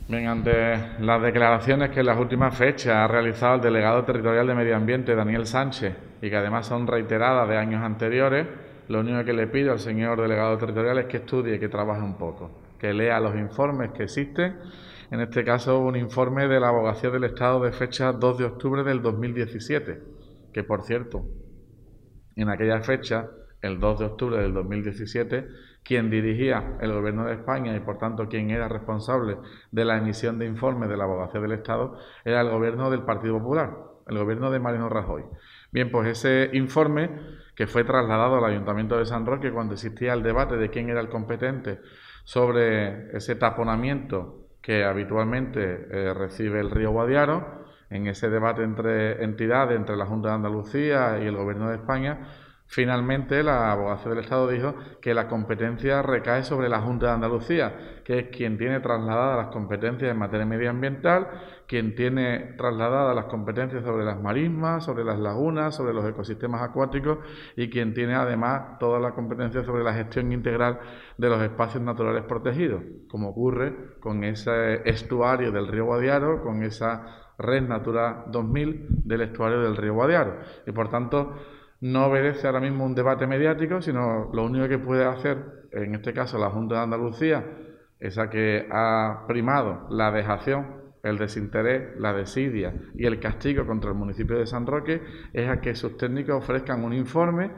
Bien, ante las declaraciones que en las últimas fechas ha realizado el delegado territorial de Medio Ambiente, Daniel Sánchez, y que además son reiteradas de años anteriores, lo único que le pido al señor delegado territorial es que estudie y que trabaje un poco, que lea los informes que existen, en este caso un informe de la Abogacía del Estado de fecha 2 de octubre del 2017, que por cierto, en aquella fecha, el 2 de octubre del 2017, quien dirigía el Gobierno de España y por tanto quien era responsable de la emisión de informes de la Abogacía del Estado era el Gobierno del Partido Popular, el Gobierno de Mariano Rajoy. Bien, pues ese informe que fue trasladado al Ayuntamiento de San Roque cuando existía el debate de quién era el competente sobre ese taponamiento que habitualmente recibe el río Guadiaro, en ese debate entre entidades, entre la Junta de Andalucía y el Gobierno de España, finalmente la Abogacía del Estado dijo que la competencia recae sobre la Junta de Andalucía, que es quien tiene trasladadas las competencias en materia medioambiental, quien tiene trasladadas las competencias sobre las marismas, sobre las lagunas, sobre los ecosistemas acuáticos y quien tiene además toda la competencia sobre la gestión integral de los espacios naturales protegidos, como ocurre con ese estuario del río Guadiaro, con esa Red Natura 2000 del estuario del río Guadiaro. Y por tanto, no obedece ahora mismo un debate mediático, sino lo único que puede hacer, en este caso la Junta de Andalucía, esa que ha primado la dejación, el desinterés, la desidia y el castigo contra el municipio de San Roque, es a que sus técnicos ofrezcan un informe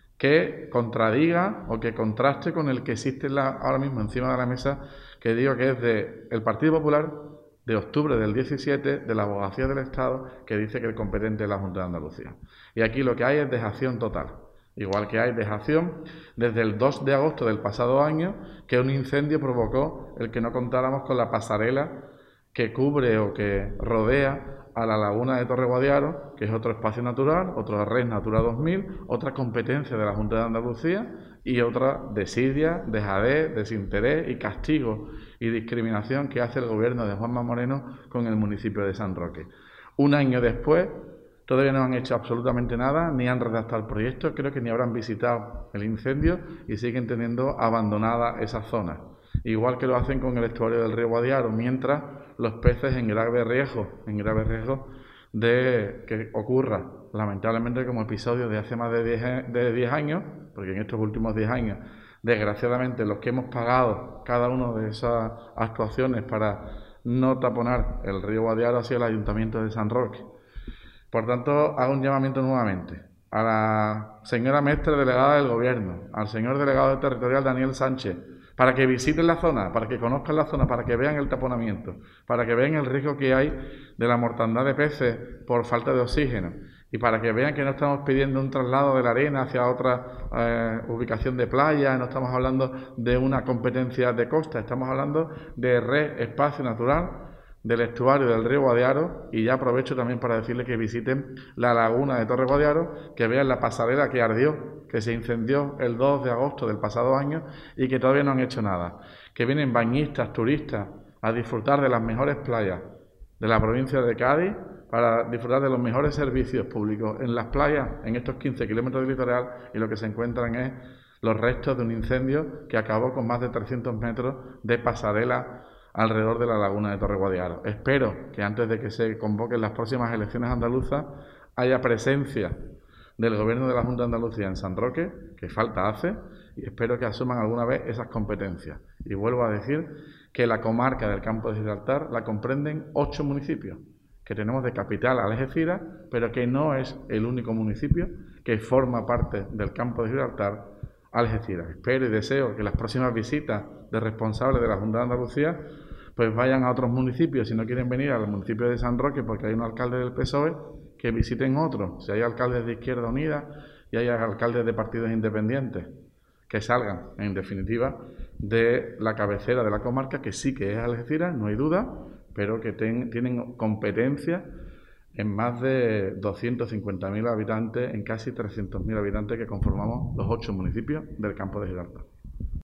que contradiga o que contraste con el que existe ahora mismo encima de la mesa, que digo que es del Partido Popular, de octubre del 17 de la Abogacía del Estado, que dice que el competente es la Junta de Andalucía. Y aquí lo que hay es dejación total. Igual que hay dejación desde el 2 de agosto del pasado año, que un incendio provocó el que no contáramos con la pasarela que cubre o que rodea a la laguna de Torre Guadiaro, que es otro espacio natural, otra Red Natura 2000, otra competencia de la Junta de Andalucía y otra desidia, dejadez, desinterés y castigo y discriminación que hace el gobierno de Juanma Moreno con el municipio de San Roque. Un año después, todavía no han hecho absolutamente nada, ni han redactado el proyecto, creo que ni habrán visitado el incendio y siguen teniendo abandonada esa zona. Igual que lo hacen con el estuario del río Guadiaro, mientras los peces en grave riesgo de que ocurra, lamentablemente, como episodio de hace más de 10 años, porque en estos últimos 10 años, desgraciadamente, los que hemos pagado cada una de esas actuaciones para no taponar el río Guadiaro hacia el Ayuntamiento de San Roque. Por tanto, hago un llamamiento nuevamente a la señora maestra delegada del Gobierno, al señor delegado territorial Daniel Sánchez, para que visiten la zona, para que conozcan la zona, para que vean el taponamiento, para que vean el riesgo que hay de la mortandad de peces por falta de oxígeno y para que vean que no estamos pidiendo un traslado de la arena hacia otra ubicación de playa, no estamos hablando de una competencia de costa, estamos hablando de red espacio natural del estuario del río Guadiaro. Y ya aprovecho también para decirles que visiten la laguna de Torre Guadiaro, que vean la pasarela que ardió, que se incendió el 2 de agosto del pasado año y que todavía no han hecho nada, que vienen bañistas, turistas a disfrutar de las mejores playas de la provincia de Cádiz, para disfrutar de los mejores servicios públicos en las playas, en estos 15 kilómetros de litoral, y lo que se encuentran es los restos de un incendio que acabó con más de 300 metros de pasarela alrededor de la laguna de Torre Guadiaro. Espero que antes de que se convoquen las próximas elecciones andaluzas haya presencia del Gobierno de la Junta de Andalucía en San Roque, que falta hace, y espero que asuman alguna vez esas competencias. Y vuelvo a decir que la comarca del Campo de Gibraltar la comprenden 8 municipios, que tenemos de capital a Algeciras, pero que no es el único municipio que forma parte del Campo de Gibraltar, Algeciras. Espero y deseo que las próximas visitas de responsables de la Junta de Andalucía pues vayan a otros municipios, si no quieren venir al municipio de San Roque porque hay un alcalde del PSOE, que visiten otros, si hay alcaldes de Izquierda Unida y hay alcaldes de partidos independientes, que salgan, en definitiva, de la cabecera de la comarca, que sí que es Algeciras, no hay duda, pero que tienen competencia en más de 250.000 habitantes, en casi 300.000 habitantes que conformamos los 8 municipios del Campo de Gibraltar.